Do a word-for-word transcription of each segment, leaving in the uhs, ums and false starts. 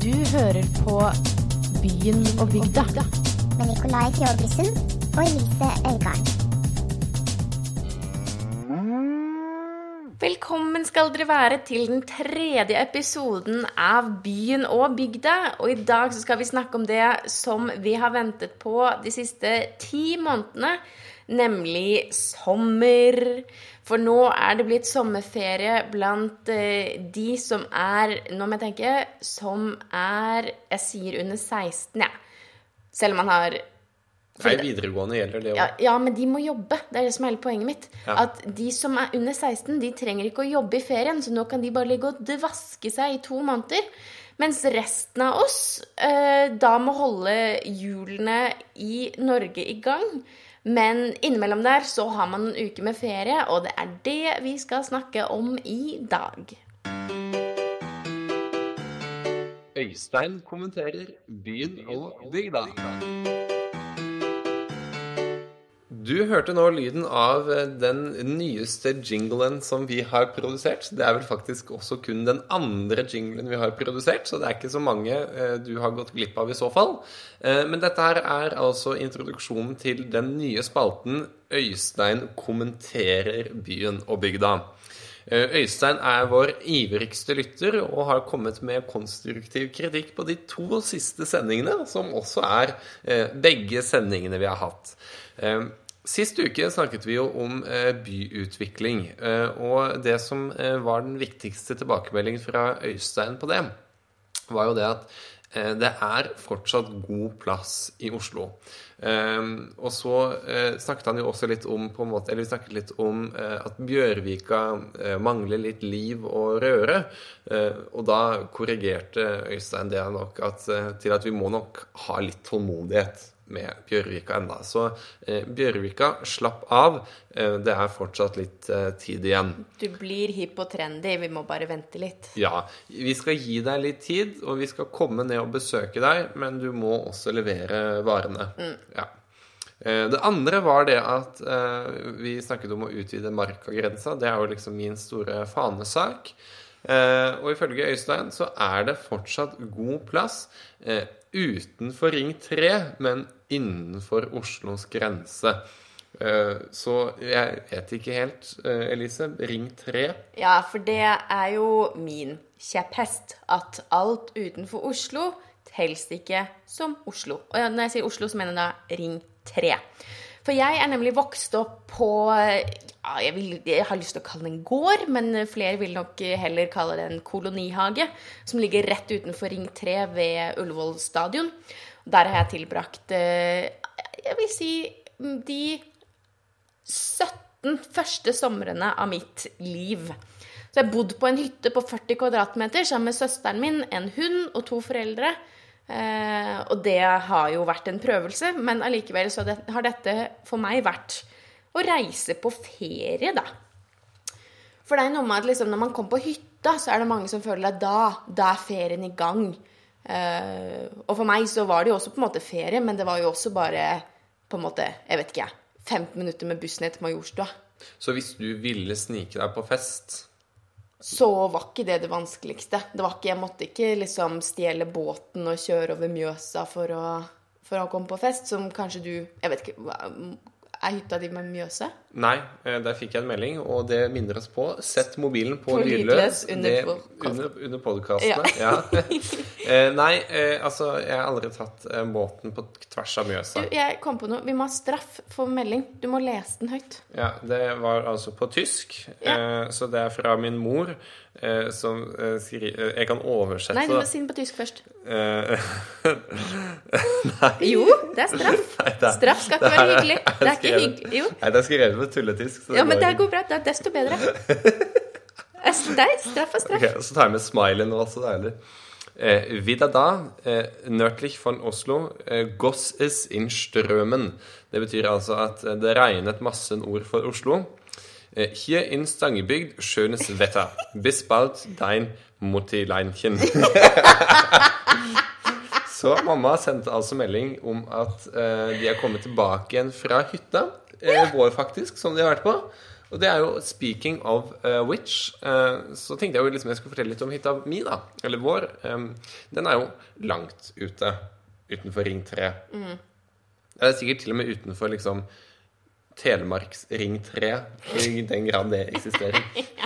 Du hører på Byen og bygda med Nikolai Fjordbysund og Elise Øygarden. Velkommen skal dere være til den tredje episoden av Byen og bygda. Og i dag så skal vi snakke om det som vi har ventet på de siste ti månedene, nemlig sommer. For nå er det blitt sommerferie blant eh, de som er, nå må jeg tenke, som er, jeg sier under seksten, ja. Selv om man har... Nei, videregående gjelder det også. Ja, ja, men de må jobbe. Det er det som er hele poenget mitt. Ja. At de som er under seksten, de trenger ikke å jobbe i ferien, så nå kan de bare ligge og dvaske seg i to måneder. Mens resten av oss eh, da må holde hjulene i Norge i gang. Men innimellom der så har man en uke med ferie, og det er det vi skal snakke om i dag. Øystein kommenterer Byen og bygda. Du hørte nå lyden av den nyeste jinglen som vi har produsert. Det er vel faktisk også kun den andre jinglen vi har produsert, så det er ikke så mange du har gått glipp av i så fall. Men dette her er altså introduksjonen til den nye spalten Øystein kommenterer Byen og bygda. Øystein er vår ivrigste lytter og har kommet med konstruktiv kritikk på de to siste sendingene, som også er begge sendingene vi har hatt. Sist uke snakket vi jo om eh, byutvikling, eh, og det som eh, var den viktigste tilbakemeldingen fra Øystein på det, var jo det at eh, det er fortsatt god plass i Oslo. Eh, og så eh, snakket han jo også litt om, på en måte, eller vi snakket litt om eh, at Bjørvika eh, mangler litt liv og røre, eh, og da korrigerte Øystein det nok at, eh, til at vi må nok ha litt tålmodighet med Bjørvika enda. Så eh, Bjørvika, slapp av. Eh, det er fortsatt litt eh, tid igjen. Du blir hipp og trendy, vi må bare vente litt. Ja, vi skal gi deg litt tid, og vi skal komme ned og besøke deg, men du må også levere varene. Mm. Ja. Eh, det andre var det at eh, vi snakket om å utvide markagrensa. Det er jo liksom min store fanesak. Eh, og ifølge Øystein så er det fortsatt god plass eh, utenfor Ring tre, men innenfor Oslos grense. Uh, så jeg vet ikke helt, uh, Elise, Ring tre? Ja, for det er jo min kjepphest, at alt utenfor Oslo helst ikke som Oslo. Og når jeg sier Oslo, så mener jeg da Ring tre. For jeg er nemlig vokst opp på, ja, jeg, vil, jeg har lyst til å kalle det en gård, men flere vil nok heller kalle det en kolonihage, som ligger rett utenfor Ring tre ved Ullevål stadion. Der har jeg tilbrakt, jeg vil si, de sytten første somrene av mitt liv. Så jeg bodde på en hytte på førti kvadratmeter sammen med søsteren min, en hund og to foreldre. Eh, og det har jo vært en prøvelse, men allikevel så det, har dette for meg vært å reise på ferie da. For det er noe med at liksom, når man kommer på hytta, så er det mange som føler at da, da er ferien i gang. Eh, og for meg så var det jo også på en måte ferie, men det var jo også bare på en måte, jeg vet ikke, femten minutter med bussen til Majorstua. Så hvis du ville snike deg på fest, så var ikke det det vanskeligste. Det var ikke, jeg måtte ikke liksom stjele båten og kjøre over Mjøsa for å, for å komme på fest, som kanskje du, jeg vet ikke, er hytta di med Mjøsa? Nei, der fikk jeg en melding, og det minner oss på, sett mobilen på, på lydløs under, under, under podcastene. Ja. Ja. Nei, altså, jeg har aldri tatt båten på tvers av Mjøsa. Du, jeg kom på noe, vi må ha straff for melding. Du må lese den høyt. Ja, det var altså på tysk, ja. Så det er fra min mor, som skriver, jeg kan oversette. Nei, du må si den på tysk først. Nei. Jo, det er straff. Nei, det er, straff skal ikke være hyggelig. Det er ikke hyggelig. Jo. Nei, det er skrevet på tulletysk. Ja, men det går bra. Det er desto bedre. Nei, straff er straff. Okay, så tar jeg med smiley nå også, deilig. Eh, wieder da, eh, nördlich von Oslo, eh, goss es in Strømen. Det betyr altså at det regnet masse ord for Oslo. Eh, hier in Stangebygd, skjønes wetter. Bis bald, dein Muttileinchen. Så mamma sendte altså melding om at eh, de er kommet tilbake igjen fra hytta, eh, vår faktisk, som de har vært på. Og Og det er jo, speaking of uh, which, uh, så tenkte jeg jo liksom jeg skulle fortelle litt om hytta mi da, eller vår. Um, den er jo langt ute, utenfor Ring tre. Mm. Det er sikkert til og med utenfor liksom Telemarks Ring tre, i den grad det eksisterer.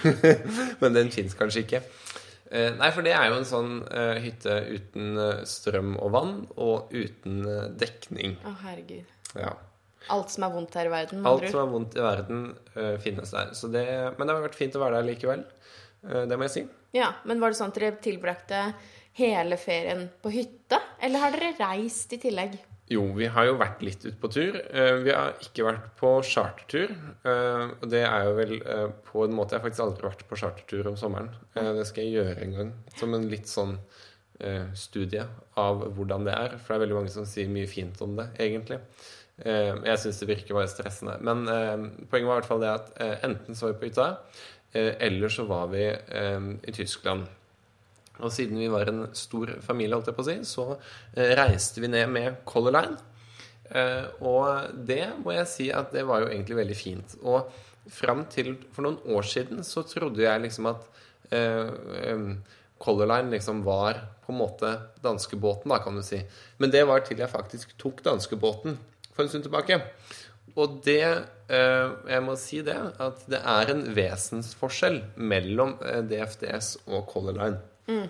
Men den finnes kanskje ikke. Uh, nei, for det er jo en sånn uh, hytte uten uh, strøm og vann, og uten uh, dekning. Å, herregud. Ja. Alt som er vondt her i verden. Alt som er vondt i verden uh, finnes der. Så det, men det har vært fint å være der likevel. Uh, det må jeg si. Ja, men var det sånn at dere tilbrakte hele ferien på hytta? Eller har dere reist i tillegg? Jo, vi har jo vært litt ute på tur. Uh, vi har ikke vært på chartertur. Uh, og det er jo vel uh, på en måte jeg har faktisk aldri vært på chartertur om sommeren. Uh, det skal jeg gjøre en gang. Som en litt sånn uh, studie av hvordan det er. For det er veldig mange som sier mye fint om det, egentlig. Uh, jeg synes det virker bare stressende. Men uh, poenget var i hvert fall det at uh, enten så var vi på hytta, uh, eller så var vi uh, i Tyskland. Og siden vi var en stor familie, holdt jeg på å si, så uh, reiste vi ned med Color Line. Uh, og det må jeg si at det var jo egentlig veldig fint. Og frem til for noen år siden så trodde jeg liksom at uh, um, Color Line liksom var på en måte danskebåten, da kan du si. Men det var til jeg faktisk tok danskebåten for en stund tilbake. Og det, eh, jeg må si det, at det er en vesensforskjell mellom eh, D F D S og Color Line. Mm.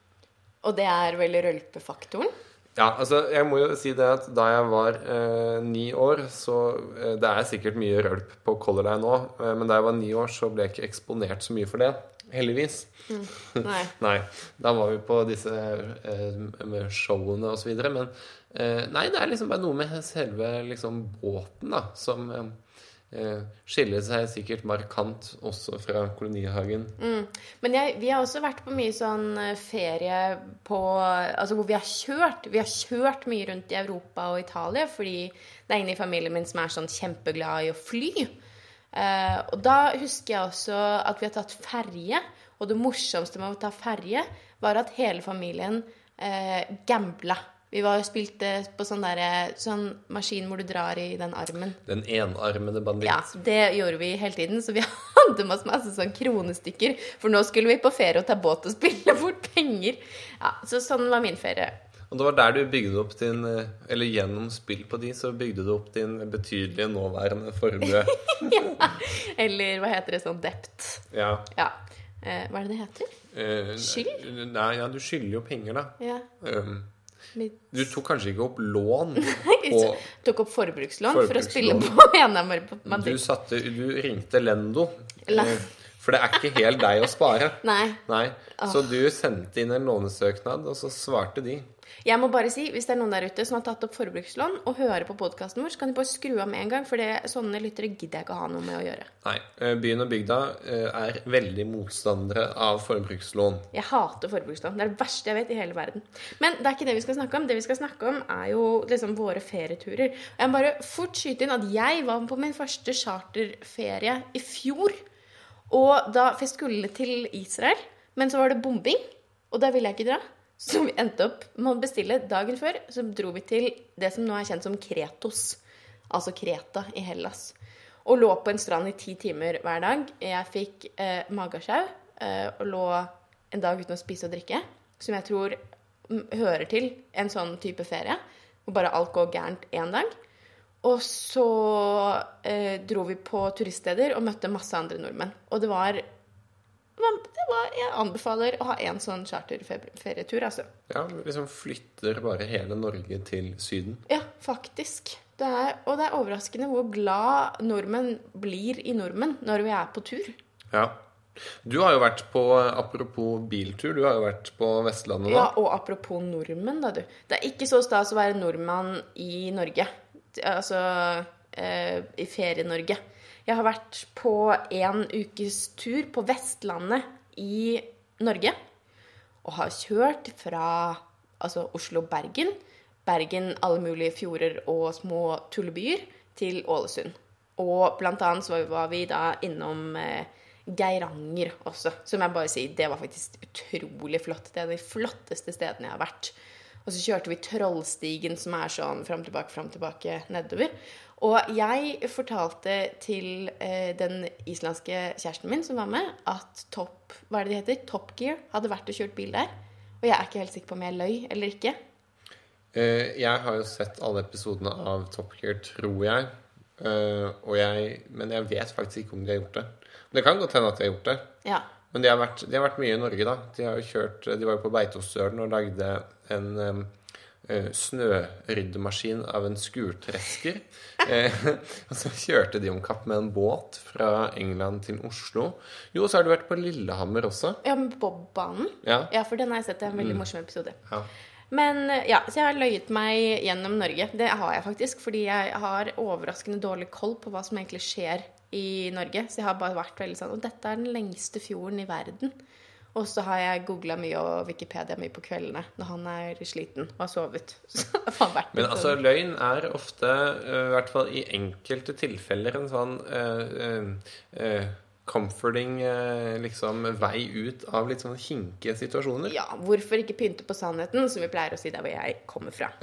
Og det er vel rølpefaktoren? Ja, altså jeg må jo si det at da jeg var eh, ni år, så eh, det er sikkert mye rølp på Color Line nå, eh, men da jeg var ni år så ble jeg ikke eksponert så mye for det. Heldigvis. Mm. Nei. Nei, da var vi på disse eh, med showene og så videre, men eh, nei, det er liksom bare noe med selve liksom båten da, som eh, skiller seg sikkert markant også fra kolonihagen. Mm. Men jeg, vi har også vært på mye sånn ferie på, altså hvor vi har kjørt, vi har kjørt mye rundt i Europa og Italia, fordi det er ingen i familien min som er sånn kjempeglad i å fly. Uh, og da husker jeg også at vi har tatt ferje, og det morsomste med å ta ferje var at hele familien uh, gambla. Vi var jo spilt på sånn, der, sånn maskin hvor du drar i den armen. Den enarmede banditt. Ja, det gjorde vi hele tiden, så vi hadde masse, masse sånn kronestykker, for nå skulle vi på ferie og ta båt og spille bort penger. Ja, så sånn var min ferie. Og det var der du bygde opp din, eller gjennom spill på de, så bygde du opp din betydelige nåværende formue. Ja, eller hva heter det, sånn dept. Ja. Ja. Eh, hva er det det heter? Eh, Skyld? Nei, ja, du skylder jo penger da. Ja. Um, du tok kanskje ikke opp lån på... tok opp forbrukslån, forbrukslån for å spille på enarmede. Du, satte, du ringte Lendo. La. For det er ikke helt deg å spare. Nei. Nei. Så du sendte inn en lånesøknad, og så svarte de. Jeg må bare si, hvis det er noen der ute som har tatt opp forbrukslån og hører på podcasten vår, så kan de bare skru av med en gang, for det, sånne lyttere gidder jeg ikke å ha noe med å gjøre. Nei, byen og bygda er veldig motstandere av forbrukslån. Jeg hater forbrukslån. Det er det verste jeg vet i hele verden. Men det er ikke det vi skal snakke om. Det vi skal snakke om er jo liksom våre ferieturer. Jeg må bare fort skyte inn at jeg var på min første charterferie i fjor. Og da, for jeg skulle til Israel, men så var det bombing, og da ville jeg ikke dra. Så vi endte opp med å bestille dagen før, så dro vi til det som nå er kjent som Kretos, altså Kreta i Hellas. Og lå på en strand i ti timer hver dag. Jeg fikk eh, magesjau eh, og lå en dag uten å spise og drikke, som jeg tror hører til en sånn type ferie, hvor bare alt går gærent en dag. Og så eh, dro vi på turiststeder og møtte masse andre nordmenn. Og det var, det var jeg anbefaler å ha en sånn charterferietur, altså. Ja, liksom flytter bare hele Norge til syden. Ja, faktisk. Det er, og det er overraskende hvor glad nordmenn blir i nordmenn når vi er på tur. Ja. Du har jo vært på, apropos biltur, du har jo vært på Vestlandet da. Ja, og apropos nordmenn da, du. Det er ikke så stas å være nordmann i Norge. Altså eh, i ferie-Norge. Jeg har vært på en ukes tur på Vestlandet i Norge, og har kjørt fra altså Oslo-Bergen, Bergen, alle mulige fjorder og små tullebyer, til Ålesund. Og blant annet så var vi da innom eh, Geiranger også, som jeg bare sier, det var faktisk utrolig flott. Det er de flotteste stedene jeg har vært. Og så kjørte vi Trollstigen, som er sånn frem tilbake, frem tilbake, nedover. Og jeg fortalte til eh, den islandske kjæresten min som var med, at Top, hva er det det heter? Top Gear hadde vært og kjørt bil der. Og jeg er ikke helt sikker på om jeg løy eller ikke. Uh, jeg har jo sett alle episodene av Top Gear, tror jeg. Uh, og jeg. Men jeg vet faktisk ikke om de har gjort det. Men det kan godt hende at de har gjort det. Ja. Men de har, vært, de har vært mye i Norge, da. De, har jo kjørt, de var jo på Beitostølen og lagde en um, uh, snøryddemaskin av en skurtresker. uh, og så kjørte de om kapp med en båt fra England til Oslo. Jo, så har du vært på Lillehammer også. Ja, med Bobbanen. Ja. Ja, for den har jeg sett. Det er en veldig morsom episode. Ja. Men ja, så jeg har løyet meg gjennom Norge. Det har jeg faktisk, fordi jeg har overraskende dårlig koll på hva som egentlig skjer i Norge. Så jeg har bare vært veldig sånn, og dette er den lengste fjorden i verden. Og så har jeg googlet mye og Wikipedia mye på kveldene når han er sliten og har sovet. Så det har vært Men altså, løgn er ofte, i hvert fall i enkelte tilfeller, en sånn uh, uh, uh, comforting uh, liksom, vei ut av litt sånn kinkige situasjoner. Ja, hvorfor ikke pynte på sannheten, som vi pleier å si der hvor jeg kommer fra.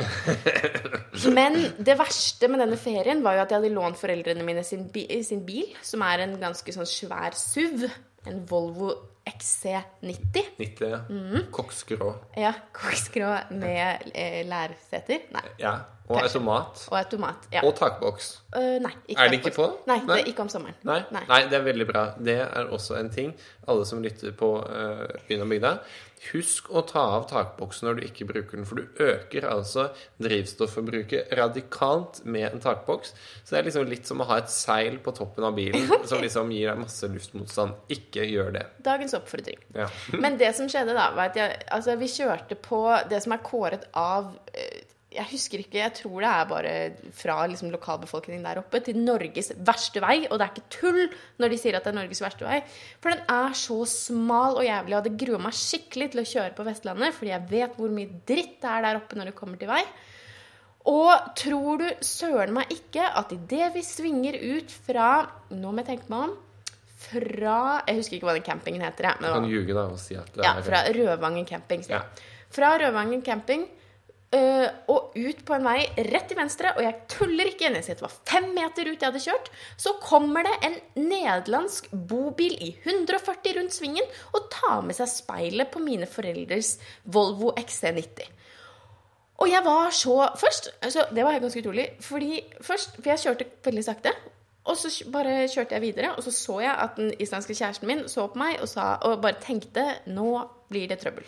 Men det verste med denne ferien var jo at jeg hadde lånt foreldrene mine sin, bi- sin bil, som er en ganske sånn svær S U V, en Volvo X C nitti. nitti, ja. Mm. Koksgrå. Ja, koksgrå med eh, lærseter. Nei, Ja, og automat. og automat. Ja. Og takboks. Øh, nei, ikke Er det ikke takboks. på? Nei, Nei. det er ikke om sommeren. Nei? Nei. Nei, det er veldig bra. Det er også en ting. Alle som lytter på uh, Byen og bygda, husk å ta av takboksen når du ikke bruker den, for du øker altså drivstoffforbruket radikalt med en takboks. Så det er liksom litt som å ha et seil på toppen av bilen, som liksom gir deg masse luftmotstand. Ikke gjør det. Dagens oppfordring. Ja. Men det som skjedde da, var at jeg, altså, vi kjørte på det som er kåret av, eh, jeg husker ikke, jeg tror det er bare fra liksom, lokalbefolkningen der oppe, til Norges verste vei, og det er ikke tull når de sier at det er Norges verste vei, for den er så smal og jævlig, og det gruer meg skikkelig til å kjøre på Vestlandet, fordi jeg vet hvor mye dritt det er der oppe når det kommer til vei. Og tror du søren meg ikke at i det vi svinger ut fra, nå må jeg tenke meg om, fra, jeg husker ikke hva den campingen heter, jeg, Du men kan ljuge da og si at det ja, er fra Rødvangen camping. Ja. Fra Rødvangen camping øh, og ut på en vei rett til venstre, og jeg tuller ikke igjen, jeg sier det var fem meter ut jeg hadde kjørt, så kommer det en nederlandsk bobil i hundre og førti rundt svingen og tar med seg speilet på mine foreldres Volvo X C nitti. Og jeg var så, først, altså, det var ganske utrolig, fordi først, for jeg kjørte veldig sakte, og så bare kjørte jeg videre, og så så jeg at den islandske kjæresten min så på meg og, sa, og bare tenkte, nå blir det trøbbel.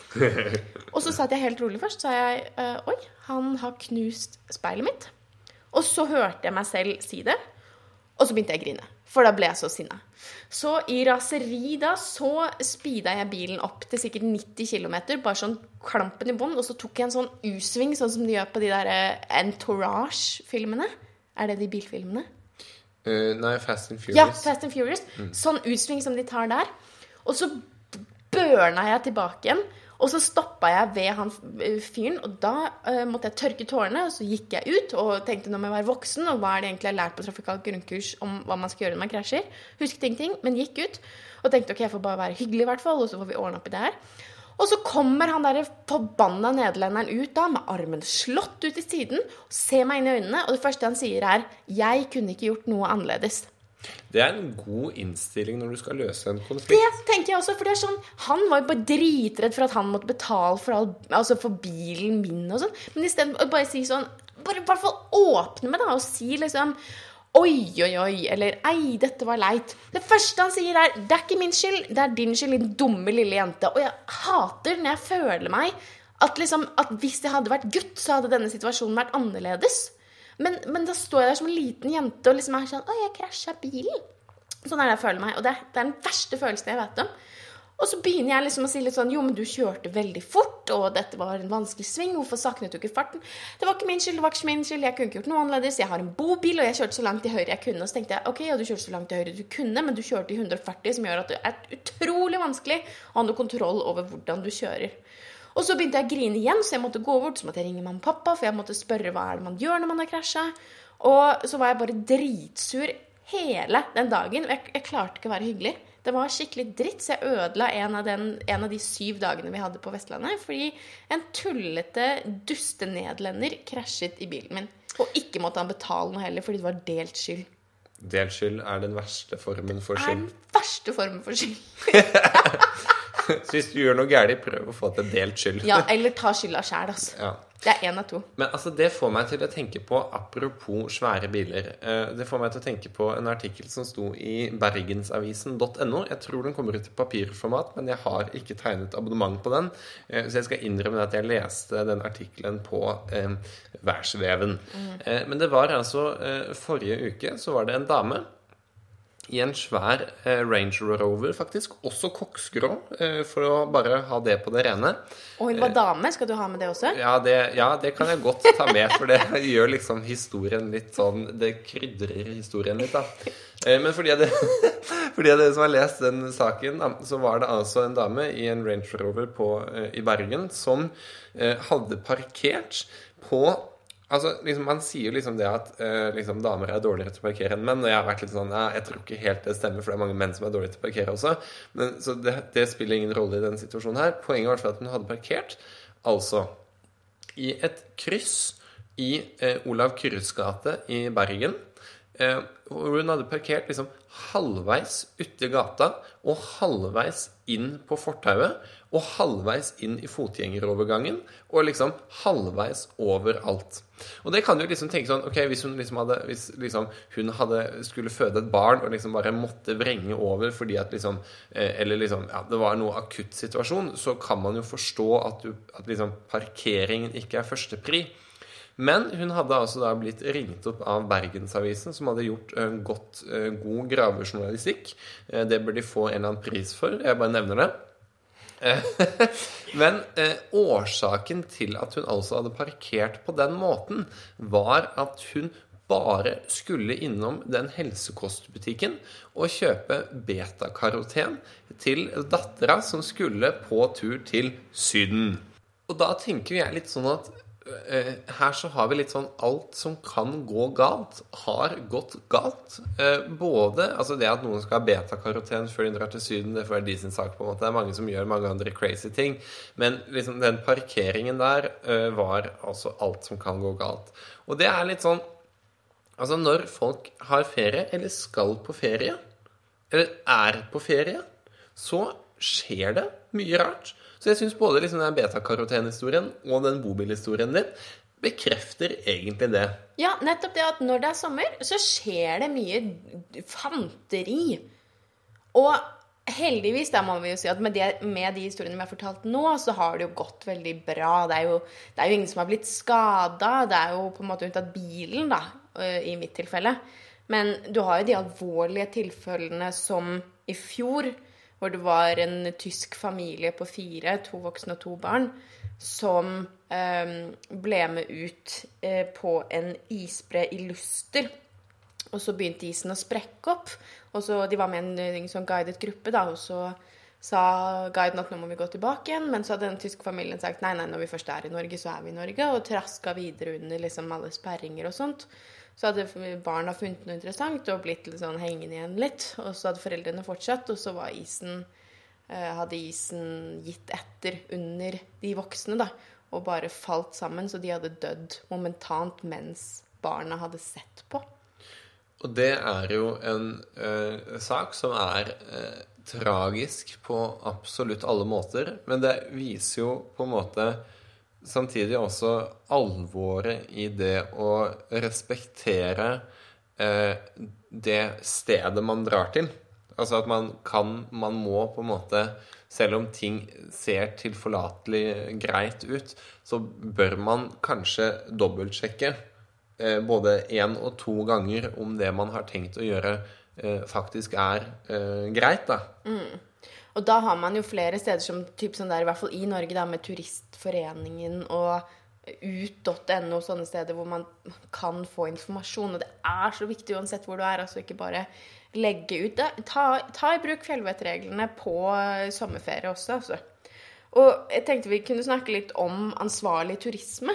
Og så satt jeg helt rolig først, så sa jeg, oi, han har knust speilet mitt. Og så hørte jeg meg selv si det, og så begynte jeg å grine, for da ble jeg så sinnet. Så i raseri da, så speedet jeg bilen opp til sikkert nitti kilometer, bare sånn klampen i bånd, og så tok jeg en sånn U-sving, sånn som de gjør på de der Entourage-filmene. Er det de bilfilmene? Uh, nei, Fast and Furious. Ja, Fast and Furious. Mm. Sånn utsving som de tar der. Og så børna jeg tilbake igjen, og så stoppet jeg ved han fyren, og da uh, måtte jeg tørke tårene, og så gikk jeg ut og tenkte nå må jeg være voksen, og hva er det egentlig jeg har lært på trafikalt grunnkurs om hva man skal gjøre når man krasjer. Husket ingenting, men gikk ut, og tenkte ok, jeg får bare være hyggelig i hvert fall, og så får vi ordne opp i det her. Og så kommer han der forbanna nederlenderen ut da, med armen slått ut i siden, og ser meg inn i øynene, og det første han sier er, jeg kunne ikke gjort noe annerledes. Det er en god innstilling når du skal løse en konflikt. Det tenker jeg også, for det er sånn, han var jo bare dritredd for at han måtte betale for, all, altså for bilen min og sånn, men i stedet å bare si sånn, bare i hvert fall åpne med da, og si liksom, oi, oi, oi, eller ei, dette var leit. Det første han sier er, det er ikke min skyld, det er din skyld, din dumme lille jente. Og jeg hater når jeg føler meg at, liksom, at hvis jeg hadde vært gutt, så hadde denne situasjonen vært annerledes. Men, men da står jeg der som en liten jente og liksom er sånn, oi, jeg krasjet bilen. Sånn er det jeg føler meg, og det, det er den verste følelsen jeg vet om. Og så begynner jeg liksom å si litt sånn, jo, men du kjørte veldig fort, og dette var en vanskelig sving, hvorfor saknet du ikke farten? Det var ikke min skyld, det var ikke min skyld, jeg kunne ikke gjort noe annerledes, jeg har en bobil, og jeg kjørte så langt til høyre jeg kunne, og så tenkte jeg, ok, ja, du kjørte så langt til høyre du kunne, men du kjørte i hundre og førti, som gjør at det er utrolig vanskelig å ha noe kontroll over hvordan du kjører. Og så begynte jeg å grine igjen, så jeg måtte gå bort, så måtte jeg ringe mamma og pappa, for jeg måtte spørre hva er det man gjør når man har krasjet. Og så var jeg bare dritsur hele den dagen, og jeg, jeg klarte ikke å være hyggelig. Det var skikkelig dritt, så jeg ødela en av, den, en av de syv dagene vi hadde på Vestlandet, fordi en tullete dustenedlender krasjet i bilen min. Og ikke måtte han betale noe heller, fordi det var delt skyld. Delt skyld er den verste formen for Det er skyld. den verste formen for skyld. Så hvis du gjør noe gærlig, prøv å få til delt skyld. Ja, eller ta skylda selv, altså. Ja. Det er en av to. Men altså, det får meg til å tenke på, apropos svære biler, eh, det får meg til å tenke på en artikkel som sto i bergensavisen punktum no. Jeg tror den kommer ut i papirformat, men jeg har ikke tegnet abonnement på den. Eh, så jeg skal innrømme at jeg leste den artikkelen på eh, værsveven. Mm. Eh, men det var altså, eh, forrige uke så var det en dame i en svær eh, Range Rover, faktisk, også koksgrå, eh, for å bare ha det på det rene. Og hun var dame, skal du ha med det også? Ja det, ja, det kan jeg godt ta med, for det gjør liksom historien litt sånn, det krydrer historien litt da. Eh, men fordi jeg, fordi jeg som har lest den saken, da, så var det altså en dame i en Range Rover på, eh, i Bergen som eh, hadde parkert på. Altså, liksom, man sier jo liksom det at eh, liksom, damer er dårligere til å parkere enn menn, og jeg har vært litt sånn, ja, jeg tror ikke helt det stemmer, for det er mange menn som er dårlige til å parkere også, men, så det, det spiller ingen rolle i denne situasjonen her. Poenget var at hun hadde parkert, altså, i et kryss i eh, Olav Kyrres gate i Bergen, eh, hvor hun hadde parkert liksom halvveis ute i gata, og halvveis inn på fortauet, og halvveis inn i fotgjengerovergangen, og liksom halvveis overalt. Og det kan jo liksom tenke sånn, ok, hvis hun liksom hadde, hvis liksom hun hadde, skulle føde et barn, og liksom bare måtte vrenge over, fordi at liksom, eh, eller liksom, ja, det var noe akutt situasjon, så kan man jo forstå at, du, at liksom parkeringen ikke er første pri. Men hun hadde altså da blitt ringt opp av Bergensavisen, som hadde gjort uh, godt, uh, god gravejournalistikk. Uh, det bør de få en eller annen pris for, jeg bare nevner det. Men uh, årsaken til at hun altså hadde parkert på den måten, var at hun bare skulle innom den helsekostbutikken og kjøpe beta-karoten til dattera som skulle på tur til Syden. Og da tenker jeg litt sånn at Uh, her så har vi litt sånn alt som kan gå galt har gått galt, uh, både altså det at noen skal ha beta-karoten før de drar til Syden, det får være de sin sak på en måte, det er mange som gjør mange andre crazy ting, men liksom den parkeringen der uh, var altså alt som kan gå galt. Og det er litt sånn, altså når folk har ferie eller skal på ferie eller er på ferie, så skjer det mye rart. Så jeg synes både liksom den beta-karoten-historien og den bobilhistorien din bekrefter egentlig det. Ja, nettopp det at når det er sommer, så skjer det mye fanteri. Og heldigvis, der må vi jo si at med, det, med de historiene vi har fortalt nå, så har det jo gått veldig bra. Det er jo, det er jo ingen som har blitt skadet. Det er jo på en måte unntatt bilen, da, i mitt tilfelle. Men du har jo de alvorlige tilfellene som i fjor, hvor det var en tysk familie på fire, to voksne og to barn, som eh, ble med ut eh, på en isbre i Luster. Og så begynte isen å sprekke opp. Og så, de var med en, en sånn guidet gruppe, da, og så sa guiden at nå må vi gå tilbake igjen. Men så hadde den tyske familien sagt, nei, nei, når vi først er i Norge, så er vi i Norge, og traska videre under liksom alle sperringer og sånt. Så hadde barna funnet noe interessant og blitt litt sånn hengende igjen litt. Og så hadde foreldrene fortsatt, og så var isen, eh, hadde isen gitt etter under de voksne, da. Og bare falt sammen, så de hadde dødd momentant mens barna hadde sett på. Og det er jo en eh, sak som er eh, tragisk på absolutt alle måter. Men det viser jo på en måte samtidig også alvoret i det å respektere eh, det stedet man drar til. Altså at man kan, man må på en måte, selv om ting ser tilforlatelig greit ut, så bør man kanskje dobbeltsjekke eh, både en og to ganger om det man har tenkt å gjøre eh, faktisk er eh, greit da. Mm. Og da har man jo flere steder som typ sånn der, i hvert fall i Norge da, med Turistforeningen og ut punktum no, sånne steder hvor man kan få informasjon. Og det er så viktig uansett hvor du er, altså ikke bare legge ut det. Ta, ta i bruk fjellvettreglene på sommerferie også, altså. Og jeg tenkte vi kunne snakke litt om ansvarlig turisme.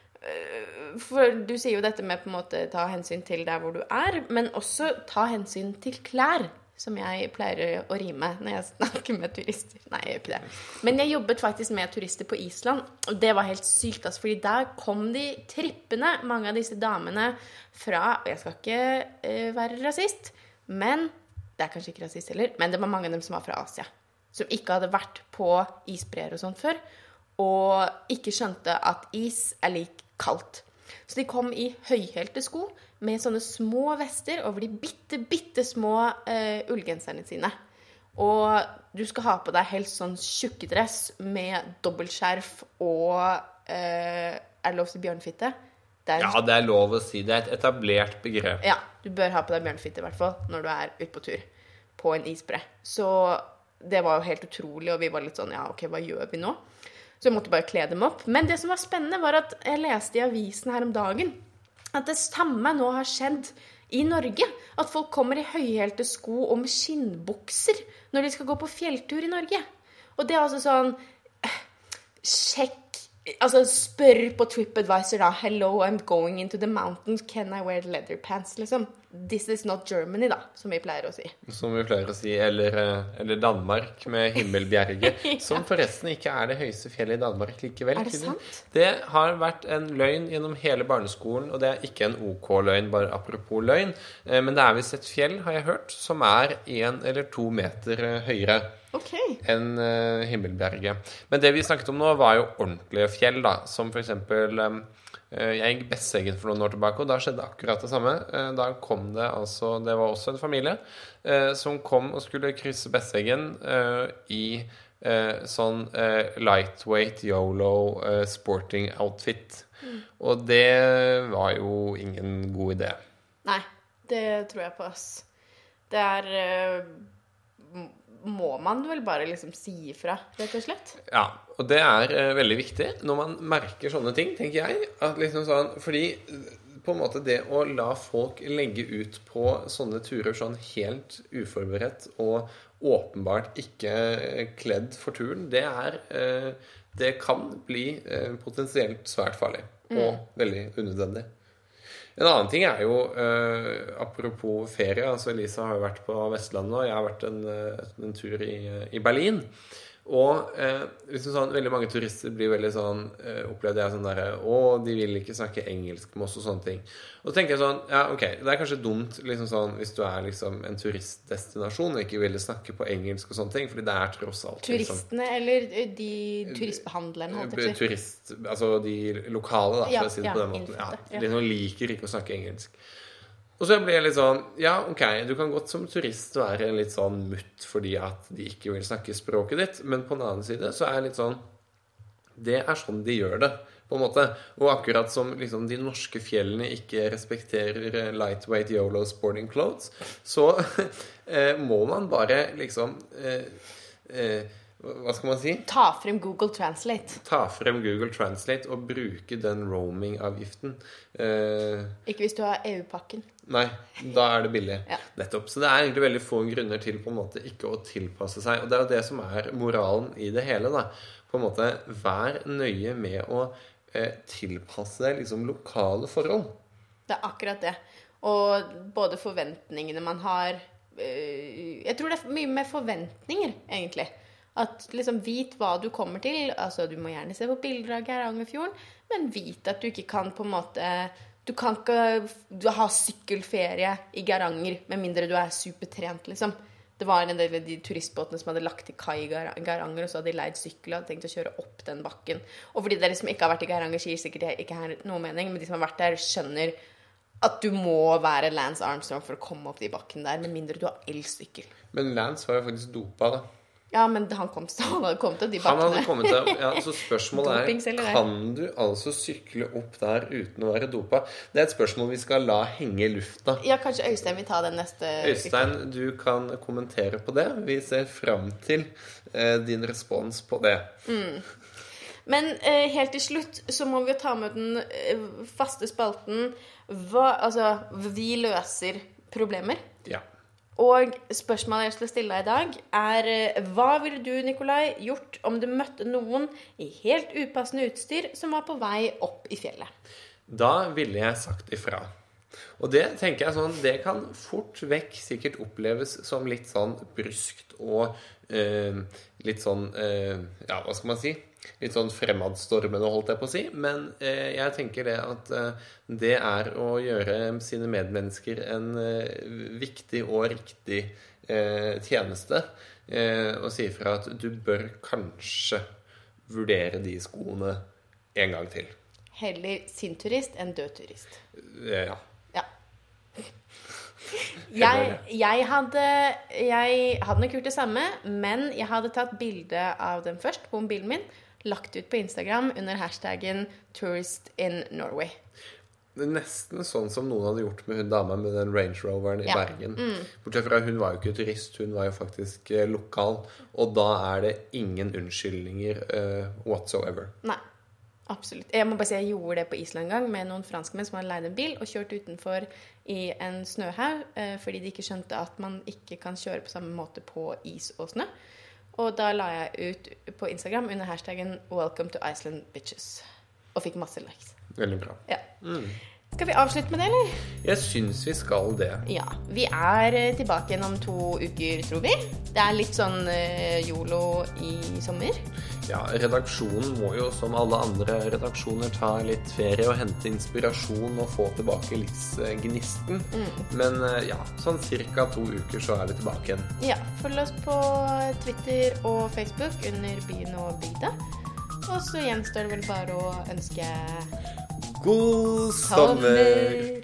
For du sier jo dette med på en måte ta hensyn til der hvor du er, men også ta hensyn til klær som jeg pleier å rime når jeg snakker med turister. Nei, jeg gjør ikke det. Men jeg jobbet faktisk med turister på Island, og det var helt sykt, altså, fordi der kom de trippende, mange av disse damene fra, og jeg skal ikke uh, være rasist, men, det er kanskje ikke rasist heller, men det var mange av dem som var fra Asia, som ikke hadde vært på isbreer og sånt før, og ikke skjønte at is er lik kaldt. Så de kom i høyhælte sko med sånne små vester over de bitte, bitte små uh, ullgenserne sine. Og du skal ha på deg helst sånn tjukkedress med dobbeltskjerf og uh, er det lov til bjørnfitte? Det er en... Ja, det er lov å si. Det er et etablert begrep. Ja, du bør ha på deg bjørnfitte i hvert fall når du er ute på tur på en isbre. Så det var jo helt utrolig, og vi var litt sånn, ja, ok, hva gjør vi nå? Så jeg måtte bare kle dem opp. Men det som var spennende var at jeg leste i avisen her om dagen at det samme nå har skjedd i Norge. At folk kommer i høyhælte sko og med skinnbukser når de skal gå på fjelltur i Norge. Og det er altså sånn, sjekk, altså spør på TripAdvisor da, hello, I'm going into the mountains, can I wear leather pants, liksom. This is not Germany da, som vi pleier å si. Som vi pleier å si, eller, eller Danmark med Himmelbjerget, ja. Som forresten ikke er det høyeste fjellet i Danmark likevel. Er det sant? Det har vært en løgn gjennom hele barneskolen, og det er ikke en OK-løgn, bare apropos løgn, men det er vist et fjell, har jeg hørt, som er en eller to meter høyere. Okay. Enn uh, Himmelbjerget. Men det vi snakket om nå var jo ordentlige fjell da, som for eksempel um, jeg gikk Besseggen for noen år tilbake, og da skjedde akkurat det samme. Uh, da kom det altså, det var også en familie uh, som kom og skulle krysse Besseggen uh, i uh, sånn uh, lightweight YOLO uh, sporting outfit. Mm. Og det var jo ingen god idé. Nei, det tror jeg på oss. Det er... Uh... må man vel bare liksom si ifra, rett og slett? Ja, og det er uh, veldig viktig når man merker sånne ting, tenker jeg. At liksom sånn, fordi på en måte det å la folk legge ut på sånne turer sånn helt uforberedt og åpenbart ikke kledd for turen, det er, uh, det kan bli uh, potensielt svært farlig og mm. veldig unødvendig. En annen ting er jo, eh, apropos ferie, altså Elisa har jo vært på Vestlandet, og jeg har vært en, en tur i, i Berlin. Og eh, liksom sånn, veldig mange turister blir veldig sånn, eh, opplevde jeg sånn der, å, de vil ikke snakke engelsk med oss og sånne ting. Og så tenker jeg sånn, ja, ok, det er kanskje dumt liksom sånn, hvis du er liksom en turistdestinasjon og ikke vil snakke på engelsk og sånne ting, fordi det er tross alt turistene, liksom, eller de turistbehandlerne, turist, altså de lokale da, ja, for å si det ja, på den måten, ja, ja. Liksom liker ikke å snakke engelsk. Og så blir jeg litt sånn, ja, ok, du kan godt som turist være litt sånn mutt fordi at de ikke vil snakke språket ditt, men på den annen side så er jeg litt sånn, det er sånn de gjør det, på en måte. Og akkurat som liksom de norske fjellene ikke respekterer lightweight YOLO sporting clothes, så eh, må man bare liksom... Eh, eh, hva skal man si? Ta frem Google Translate. Ta frem Google Translate og bruke den roaming-avgiften. Eh, ikke hvis du har E U-pakken. Nei, da er det billig. Ja. Nettopp. Så det er egentlig veldig få grunner til på en måte ikke å tilpasse seg. Og det er jo det som er moralen i det hele, da. På en måte, vær nøye med å eh, tilpasse deg liksom lokale forhold. Det er akkurat det. Og både forventningene man har... Eh, jeg tror det er mye med forventninger, egentlig. At liksom vit hva du kommer til. Altså, du må gjerne se på bilder av Geirangerfjorden, men vit at du ikke kan på en måte... Du kan ikke du ha sykkelferie i Geiranger, med mindre du er supertrent, liksom. Det var en del av de turistbåtene som hadde lagt til kai i Geiranger, og så hadde de leid sykkel og hadde tenkt å kjøre opp den bakken. Og fordi dere som ikke har vært i Geiranger sier sikkert det ikke har noe mening, men de som har vært der skjønner at du må være Lance Armstrong for å komme opp de bakken der, med mindre du har elsykkel. Men Lance var jo faktisk dopa, da. Ja, men han kom til, han hadde kommet til de bakkene. Han hadde kommet til, ja, så spørsmålet er, kan du altså sykle opp der uten å være dopa? Det er et spørsmål vi skal la henge i lufta. Ja, kanskje Øystein vil ta den neste... Øystein, du kan kommentere på det. Vi ser frem til eh, din respons på det. Mm. Men eh, helt til slutt så må vi jo ta med den eh, faste spalten. Hva, altså, vi løser problemer. Ja. Og spørsmålet jeg skal stille deg i dag er, hva ville du, Nikolai, gjort om du møtte noen i helt upassende utstyr som var på vei opp i fjellet? Da ville jeg sagt ifra. Og det tenker jeg sånn, det kan fort vekk sikkert oppleves som litt sånn bryskt og eh, litt sånn, eh, ja, hva skal man si? Litt sånn fremadstormende, holdt jeg på å si. Men eh, jeg tenker det at eh, det er å gjøre sine medmennesker en eh, viktig og riktig eh, tjeneste. Eh, og si fra at du bør kanskje vurdere de skoene en gang til. Heller sin turist enn død turist. Eh, ja. Ja. Jeg, jeg, hadde, jeg hadde nok gjort det samme, men jeg hadde tatt bilde av dem først på mobilen min, lagt ut på Instagram under hashtaggen Tourist in Norway. Det er nesten sånn som noen hadde gjort med hun dama med den Range Roveren i Ja. Bergen. Bortsett fra hun var jo ikke turist, hun var jo faktisk eh, lokal. Og da er det ingen unnskyldninger eh, whatsoever. Nei, absolutt. Jeg må bare si jeg gjorde det på Island en gang med noen franskmenn som hadde leid en bil og kjørt utenfor i en snøhaug, eh, fordi de ikke skjønte at man ikke kan kjøre på samme måte på is og snø. Og da la jeg ut på Instagram under hashtaggen Welcome to Iceland bitches. Og fikk masse likes. Veldig bra. Ja. Skal vi avslutte med det, eller? Jeg synes vi skal det. Ja, vi er eh, tilbake igjen om to uker, tror vi. Det er litt sånn eh, YOLO i sommer. Ja, redaksjonen må jo som alle andre redaksjoner ta litt ferie og hente inspirasjon og få tilbake livsgnisten. Men eh, ja, sånn cirka to uker så er vi tilbake igjen. Ja, følg oss på Twitter og Facebook under Byen og Bygda. Og så gjenstår det vel bare å ønske God sommer!